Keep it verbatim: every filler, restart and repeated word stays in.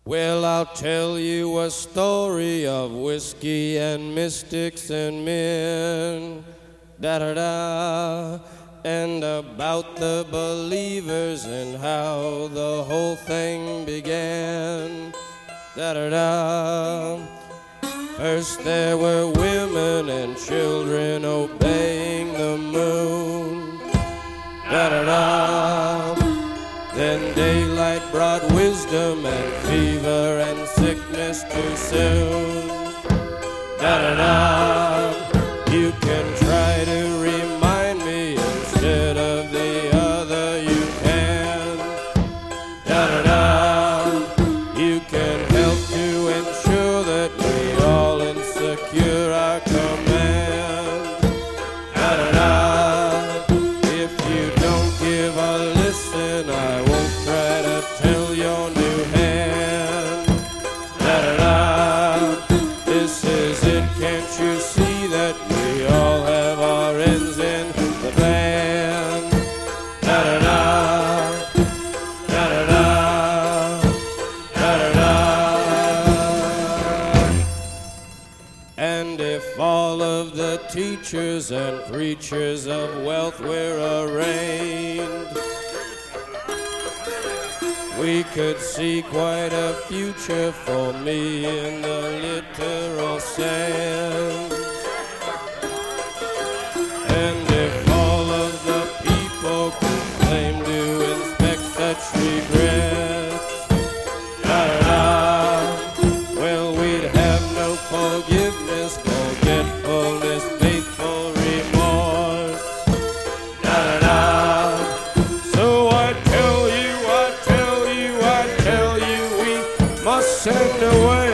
Well, I'll tell you a story of whiskey and mystics and men, da-da-da, and about the believers and how the whole thing began, da-da-da. First there were women and children obeying the moon, da-da-da. Then daylight brought wisdom and fever and sickness too soon, da-da-da. You can try to remind me instead of the other you can, da-da-da. You can help to ensure that we all insecure our command, da-da-da. If you don't give a listen, I won't try to tell your new hand, da-da-da. This is it, can't you see that we all have our ends in the band, da-da-da, da-da-da, da-da-da. And if all of the teachers and preachers of wealth were arraigned, we could see quite a future for me in the literal sense. And if all of the people could claim to inspect such regrets, da-da-da, well, we'd have no forgiveness, forgetfulness, faithful remorse, da-da-da. So I tell you, I tell you, I tell you, we must send away